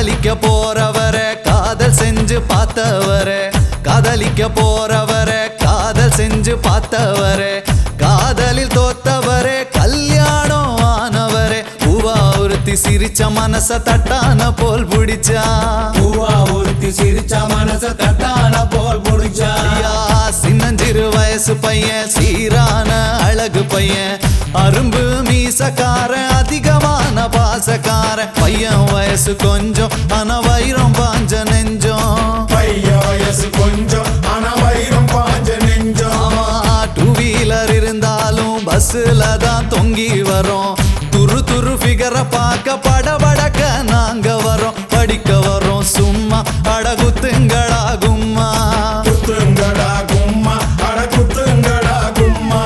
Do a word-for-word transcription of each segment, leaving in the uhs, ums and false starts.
காதலிக்க போறவரை காதல் செஞ்சு பார்த்தவரே காதலிக்க போறவரை காதல் செஞ்சு பார்த்தவரே காதலில் தோத்தவரே கல்யாணம் ஆனவரே பூவா ஒருத்தி சிரிச்ச மனச தட்டான போல் புடிச்சா பூவா ஒருத்தி சிரிச்ச மனச தட்டான போல் புடிச்சா சின்னஞ்சிறு வயசு பையன் சீரான அழகு பையன் அரும்பு மீசக்கார அதிகமான பாசக்கார பையன் வயசு கொஞ்சம் ஆனா வைரம் பாஞ்ச நெஞ்சம் பையன் வயசு கொஞ்சம் ஆனா வைரம் பாஞ்ச நெஞ்சம் டூ வீலர் இருந்தாலும் பஸ்ல தான் தொங்கி வரோம் துரு துரு ஃபிகரை பார்க்க படபடக்க நாங்க வரோம் படிக்க வரோம் சும்மா அடகுத்துங்கடா கும்மா குத்துங்கடா கும்மா அட குத்துங்கடா கும்மா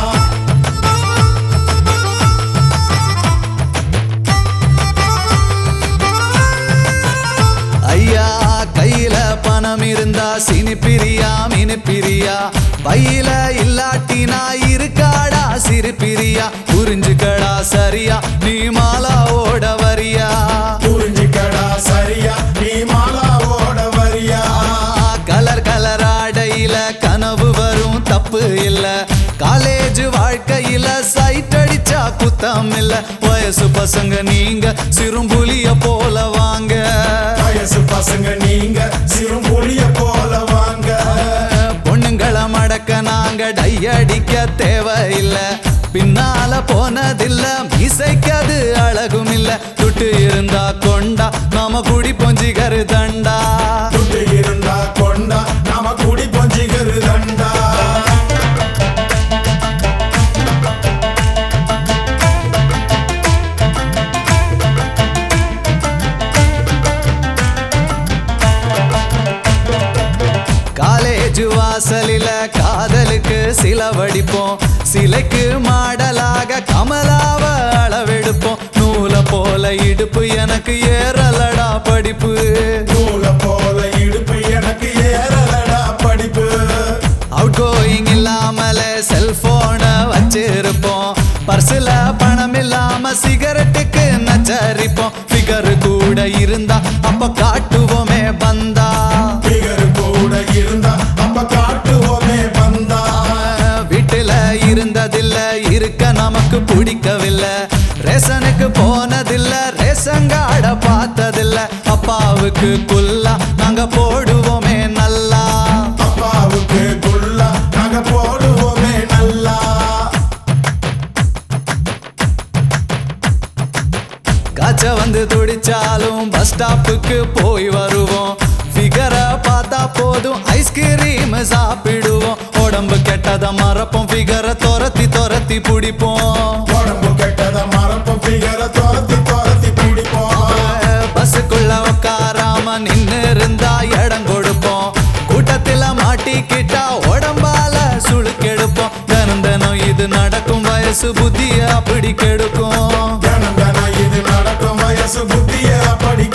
ஐயா கையில பணம் இருந்தா சினி பிரியா மினி பிரியா பையில இல்லாட்டினா இருக்காடா சிறு பிரியா புரிஞ்சுக்கடா சரியா நீ மாலா ஓட வரியா புரிஞ்சுக்கடா சரியா நீ மாலா ஓட வரியா கலர் கலர் ஆடையில கனவு வரும் தப்பு இல்ல காலேஜ் வாழ்க்கையில சைட் அடிச்சா குத்தம் இல்ல வயசு பசங்க நீங்க சிறும்புலிய போல வாங்க வயசு பசங்க நீங்க சிறும்புலிய போல வாங்க பொண்ணுங்களை மடக்க நாங்க டையடிக்க தேவையில்ல பின்னால போனதில்ல மீசைக்கது அழகும் இல்ல துட்டு இருந்தா கொண்டா நாம குடி பொஞ்சிகரு தண்டா துட்டு இருந்தா கொண்டா நாம குடி பொஞ்சிகரு தண்டா காலேஜ் வாசலில காதலுக்கு சிலவடிப்போம் சிலைக்கு மாடலாக கமலாவ அளவெடுப்போம் நூலை போல இடுப்பு எனக்கு ஏறலடா படிப்பு நூலை போல இடுப்பு எனக்கு ஏறலடா படிப்பு அவுட் கோயிங் இல்லாமல செல்போன வச்சிருப்போம் பர்சுல பணம் இல்லாம சிகரெட்டுக்கு நச்சரிப்போம் ஃபிகர் கூட இருந்தா அப்ப காட்டுவோமே பந்தா ஃபிகர் கூட இருந்தா அப்ப காட்டுவோமே பந்தா வீட்டுல இருந்ததில்ல இருக்க நமக்கு பிடிக்கவில்லை ரேஷனுக்கு போனதில்ல ரேஷங்காட பார்த்ததில்ல அப்பாவுக்கு குல்லா நாங்க போடுவோமே நல்லா அப்பாவுக்கு குல்லா நாங்க போடுவோமே நல்லா காய்ச்ச வந்து துடிச்சாலும் பஸ் ஸ்டாப்புக்கு போய் வருவோம் ஃபிகரை பார்த்தா போதும் ஐஸ்கிரீம் சாப்பிடுவோம் உடம்பு கெட்டத மறப்போம் ஃபிகரை துரத்தி துரத்தி பிடிப்போம் உடம்பு கெட்டத மறப்போம் ஃபிகரை துரத்தி துரத்தி பிடிப்போம் பஸ்ஸுக்குள்ள உட்காராம நின்னு இருந்தா இடம் கொடுப்போம் கூட்டத்தில மாட்டிக்கிட்டா உடம்பால சுழுக்கெடுப்போம் தினம் தினம் இது நடக்கும் வயசு புத்திய அப்படி கெடுக்கும் தினம் தினம் இது நடக்கும் வயசு புத்திய அப்படி